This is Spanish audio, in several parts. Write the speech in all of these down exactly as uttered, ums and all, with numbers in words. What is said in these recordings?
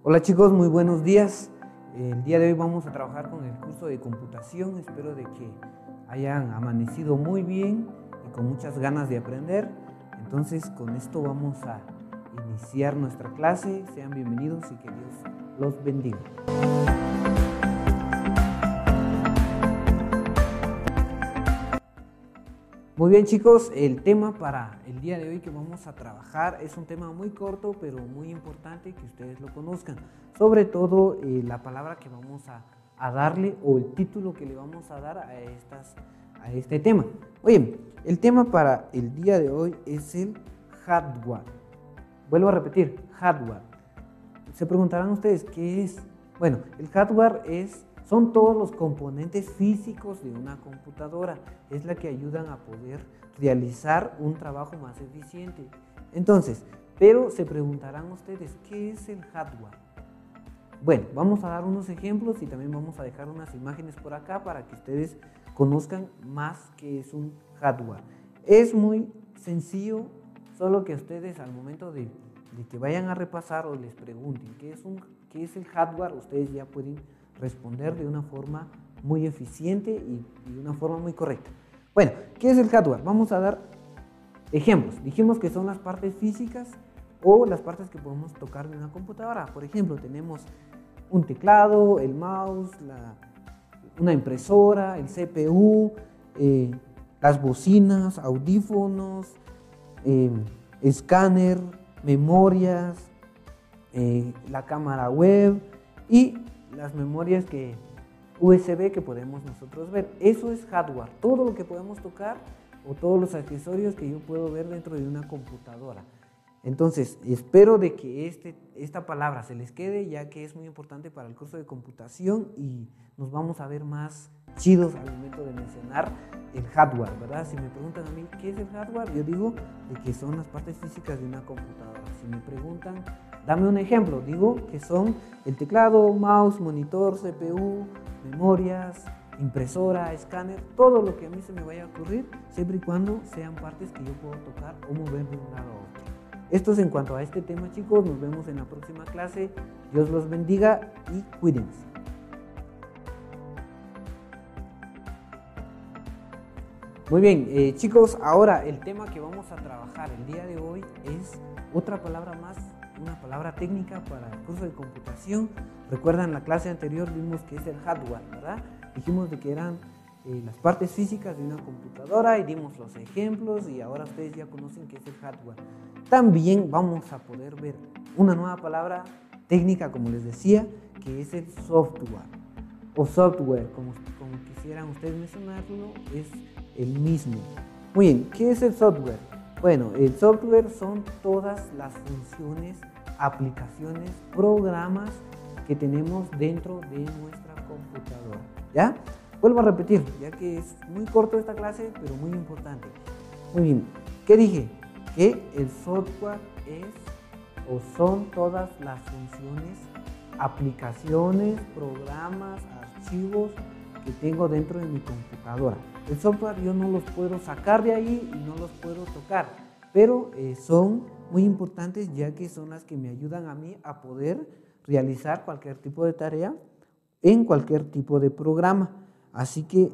Hola chicos, muy buenos días. El día de hoy vamos a trabajar con el curso de computación. Espero de que hayan amanecido muy bien y con muchas ganas de aprender. Entonces con esto vamos a iniciar nuestra clase. Sean bienvenidos y que Dios los bendiga. Muy bien chicos, el tema para el día de hoy que vamos a trabajar es un tema muy corto pero muy importante que ustedes lo conozcan. Sobre todo eh, la palabra que vamos a, a darle o el título que le vamos a dar a, estas, a este tema. Oye, el tema para el día de hoy es el hardware. Vuelvo a repetir, hardware. Se preguntarán ustedes, ¿qué es? Bueno, el hardware es... son todos los componentes físicos de una computadora, es la que ayudan a poder realizar un trabajo más eficiente. Entonces, pero se preguntarán ustedes, ¿qué es el hardware? Bueno, vamos a dar unos ejemplos y también vamos a dejar unas imágenes por acá para que ustedes conozcan más qué es un hardware. Es muy sencillo, solo que ustedes al momento de, de que vayan a repasar o les pregunten qué es, un, qué es el hardware, ustedes ya pueden responder de una forma muy eficiente y, y de una forma muy correcta. Bueno, ¿qué es el hardware? Vamos a dar ejemplos. Dijimos que son las partes físicas o las partes que podemos tocar de una computadora. Por ejemplo, tenemos un teclado, el mouse, la, una impresora, el C P U, eh, las bocinas, audífonos, eh, escáner, memorias, eh, la cámara web y las memorias que U S B que podemos nosotros ver. Eso es hardware, todo lo que podemos tocar o todos los accesorios que yo puedo ver dentro de una computadora. Entonces, espero de que este, esta palabra se les quede, ya que es muy importante para el curso de computación y nos vamos a ver más chidos al momento de mencionar el hardware, ¿verdad? Si me preguntan a mí qué es el hardware, yo digo de que son las partes físicas de una computadora. Si me preguntan, dame un ejemplo, digo que son el teclado, mouse, monitor, C P U, memorias, impresora, escáner, todo lo que a mí se me vaya a ocurrir, siempre y cuando sean partes que yo puedo tocar o mover de un lado a otro. Esto es en cuanto a este tema, chicos. Nos vemos en la próxima clase. Dios los bendiga y cuídense. Muy bien, eh, chicos, ahora el tema que vamos a trabajar el día de hoy es otra palabra más, una palabra técnica para el curso de computación. Recuerdan, la clase anterior vimos que es el hardware, ¿verdad? Dijimos de que eran eh, las partes físicas de una computadora y dimos los ejemplos y ahora ustedes ya conocen qué es el hardware. También vamos a poder ver una nueva palabra técnica, como les decía, que es el software o software, como, como quisieran ustedes mencionarlo, es el mismo. Muy bien, ¿qué es el software? Bueno, el software son todas las funciones, aplicaciones, programas que tenemos dentro de nuestra computadora, ¿ya? Vuelvo a repetir, ya que es muy corto esta clase, pero muy importante. Muy bien, ¿qué dije? Que el software es o son todas las funciones, aplicaciones, programas, archivos que tengo dentro de mi computadora. El software yo no los puedo sacar de ahí y no los puedo tocar, pero eh, son muy importantes, ya que son las que me ayudan a mí a poder realizar cualquier tipo de tarea en cualquier tipo de programa. Así que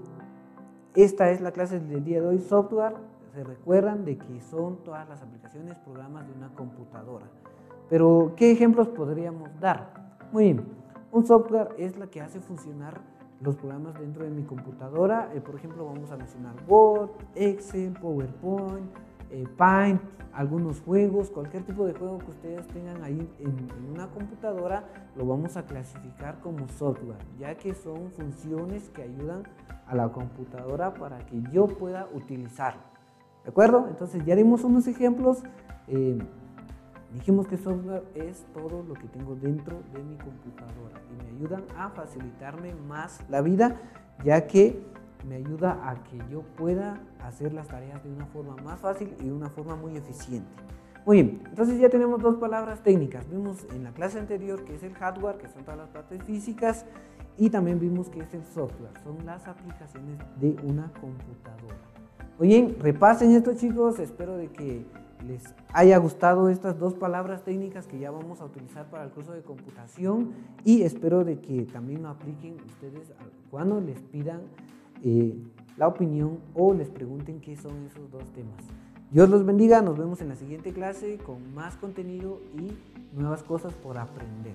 esta es la clase del día de hoy, software. Se recuerdan de que son todas las aplicaciones, programas de una computadora. Pero, ¿qué ejemplos podríamos dar? Muy bien, un software es la que hace funcionar los programas dentro de mi computadora. Eh, por ejemplo, vamos a mencionar Word, Excel, PowerPoint, eh, Paint, algunos juegos, cualquier tipo de juego que ustedes tengan ahí en, en una computadora, lo vamos a clasificar como software, ya que son funciones que ayudan a la computadora para que yo pueda utilizarlo. ¿De acuerdo? Entonces ya dimos unos ejemplos. Eh, dijimos que software es todo lo que tengo dentro de mi computadora y me ayudan a facilitarme más la vida, ya que me ayuda a que yo pueda hacer las tareas de una forma más fácil y de una forma muy eficiente. Muy bien, entonces ya tenemos dos palabras técnicas. Vimos en la clase anterior que es el hardware, que son todas las partes físicas, y también vimos que es el software, son las aplicaciones de una computadora. Muy bien, repasen esto, chicos. Espero de que les haya gustado estas dos palabras técnicas que ya vamos a utilizar para el curso de computación, y espero de que también lo apliquen ustedes cuando les pidan eh, la opinión o les pregunten qué son esos dos temas. Dios los bendiga, nos vemos en la siguiente clase con más contenido y nuevas cosas por aprender.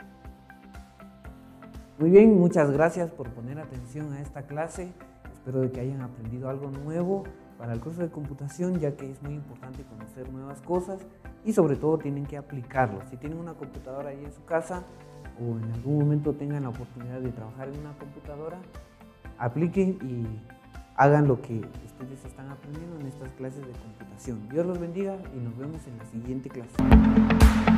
Muy bien, muchas gracias por poner atención a esta clase. Espero de que hayan aprendido algo nuevo para el curso de computación, ya que es muy importante conocer nuevas cosas y sobre todo tienen que aplicarlo. Si tienen una computadora ahí en su casa o en algún momento tengan la oportunidad de trabajar en una computadora, apliquen y hagan lo que ustedes están aprendiendo en estas clases de computación. Dios los bendiga y nos vemos en la siguiente clase.